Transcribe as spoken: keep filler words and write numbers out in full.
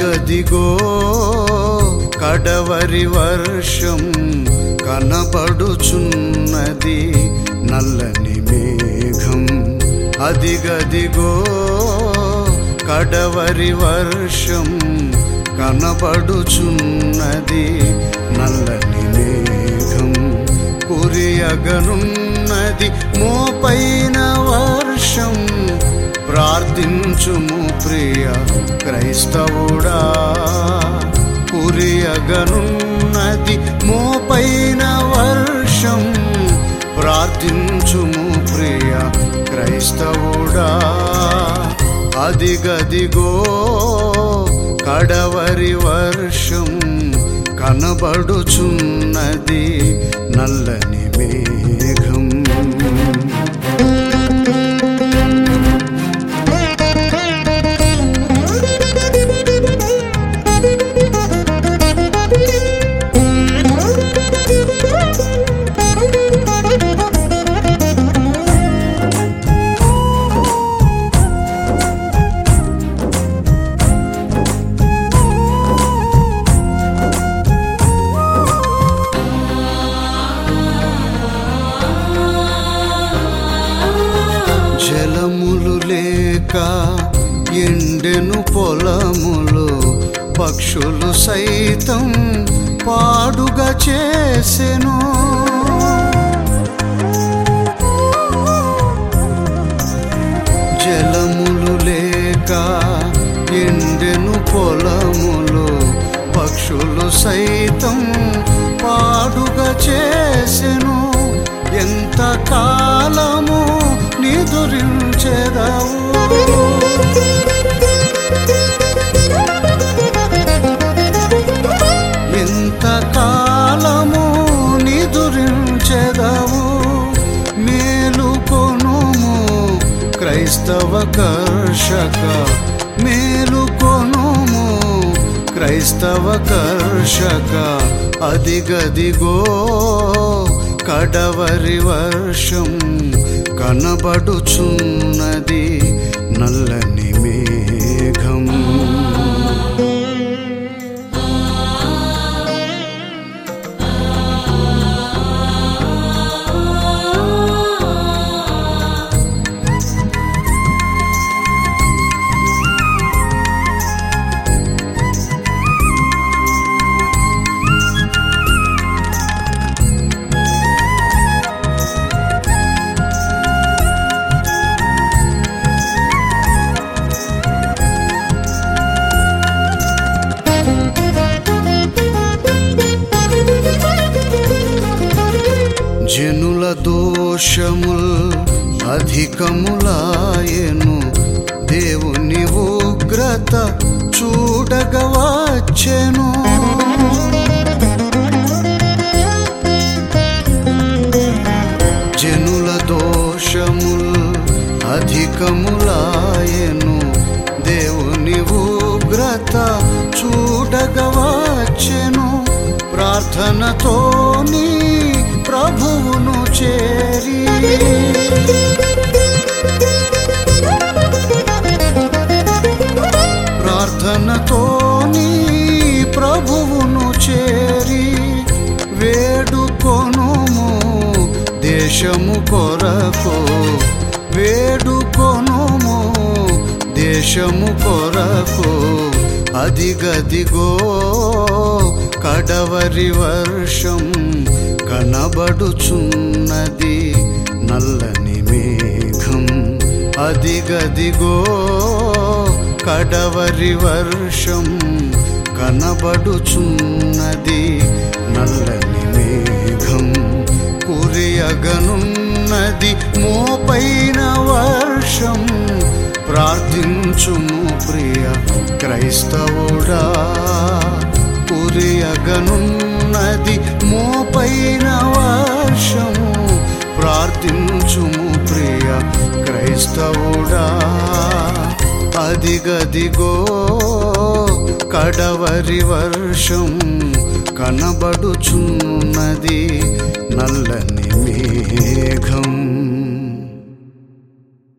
అదిగదిగో కడవరి వర్షం కనబడుచున్నది నల్లని మేఘం. అదిగదిగో కడవరి వర్షం కనబడుచున్నది నల్లని మేఘం. కురియగనున్నది మోపైన వర్షం, ప్రార్థించుము ప్రియ క్రైస్తవుడా. కురియగనున్నది మోపైన వర్షం, ప్రార్థించుము ప్రియ క్రైస్తవుడా. అదిగదిగో కడవరి వర్షం కనబడుచున్నది నల్లని మేఘం. జలములు లేక ఎండెను పొలములు, పక్షులు సైతం పాడుగా చేసెను. జలములు లేక ఎండెను పొలములు, పక్షులు సైతం పాడుగా చేసెను. ఎంత కాలము నిదురించెదవు, ఎంత కాలము నిదురించెదవు. మేలుకొనుము క్రైస్తవ కర్షక, మేలుకొనుము క్రైస్తవ కర్షక. అదిగదిగో కడవరి వర్షం కనబడుచున్నది నల్లని మేఘం. జనుల దోషముల్ అధికములాయెను, దేవుని ఉగ్రత చూడగవచ్చెను. జనుల దోషముల్ అధికములాయెను, దేవుని ఉగ్రత చూడగవచ్చెను. ప్రార్థనతోని ప్రభువును చేరి, ప్రార్థనతోని ప్రభువును చేరి, వేడుకొనుము దేశము కొరకు, వేడుకొనుము దేశము కొరకు. అదిగదిగో కడవరి వర్షం కనబడుచున్నది నల్లని మేఘం. అదిగదిగో కడవరి వర్షం కనబడుచున్నది నల్లని మేఘం. కురియగనున్నది మోపైన వర్షం, ప్రార్థించుము ప్రియ క్రైస్తవుడా. కురియగనున్నది మోపైన వర్షము, ప్రార్థించుము ప్రియ క్రైస్తవుడా. అదిగదిగో కడవరి వర్షం కనబడుచున్నది నల్లని మేఘం.